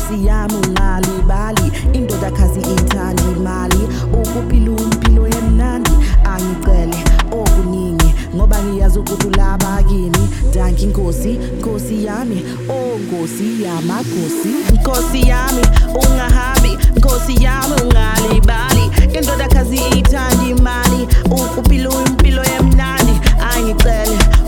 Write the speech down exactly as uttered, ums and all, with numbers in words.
Nkosi yami ungalibali, indodakazi ithanda imali. Ukuphila impilo emnandi angicele okuningi, ngoba ngiyazi ukuthi ulaba kimi. Danki Nkosi, Nkosi yami, oh Nkosi yamakhosi. Nkosi yami ungahambi, Nkosi yami ungalibali, indodakazi ithanda imali. Ukuphila impilo emnandi angicele